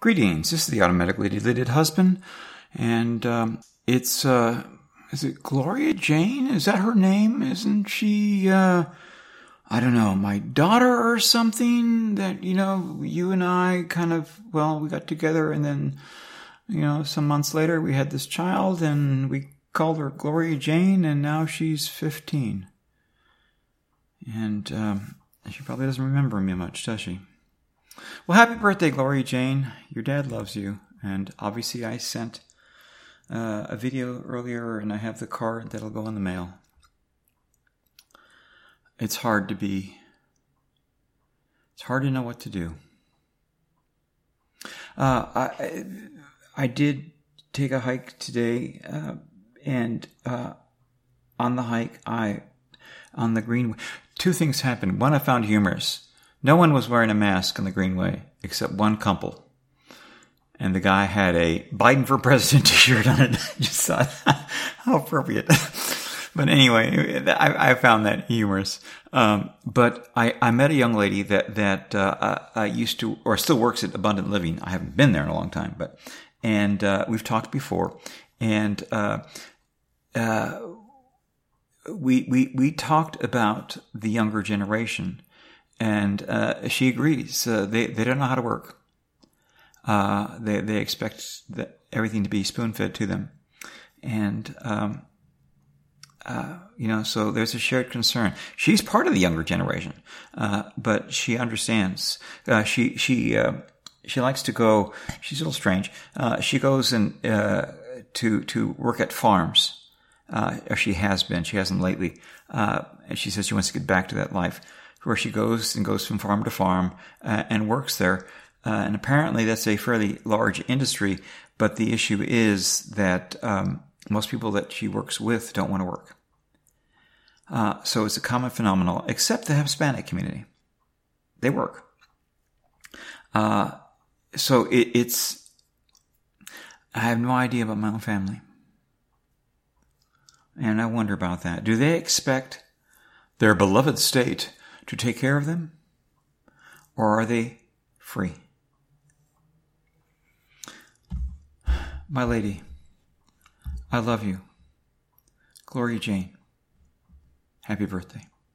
Greetings, this is the Automatically Deleted Husband, and is it Gloria Jane? Is that her name? Isn't she, I don't know, my daughter or something that, you and I we got together and then, some months later we had this child and we called her Gloria Jane and now she's 15. And she probably doesn't remember me much, does she? Well, happy birthday, Gloria Jane. Your dad loves you. And obviously I sent a video earlier and I have the card that'll go in the mail. It's hard to know what to do. I did take a hike today, and on the hike, on the Greenway, two things happened. One I found humorous. No one was wearing a mask on the Greenway except one couple. And the guy had a Biden for President t-shirt on it. I just thought, how appropriate. But anyway, I found that humorous. But I met a young lady that used to, or still works at Abundant Living. I haven't been there in a long time, and we've talked before. And we talked about the younger generation. And she agrees. They don't know how to work. They expect everything to be spoon-fed to them. And, so there's a shared concern. She's part of the younger generation, but she understands. She likes to go, she's a little strange. She goes and to work at farms. Or she has been. She hasn't lately. And she says she wants to get back to that life, where she goes from farm to farm and works there. And apparently that's a fairly large industry, but the issue is that most people that she works with don't want to work. So it's a common phenomenon, except the Hispanic community. They work. So it's... I have no idea about my own family. And I wonder about that. Do they expect their beloved state to take care of them? Or are they free? My lady, I love you. Gloria Jane, happy birthday.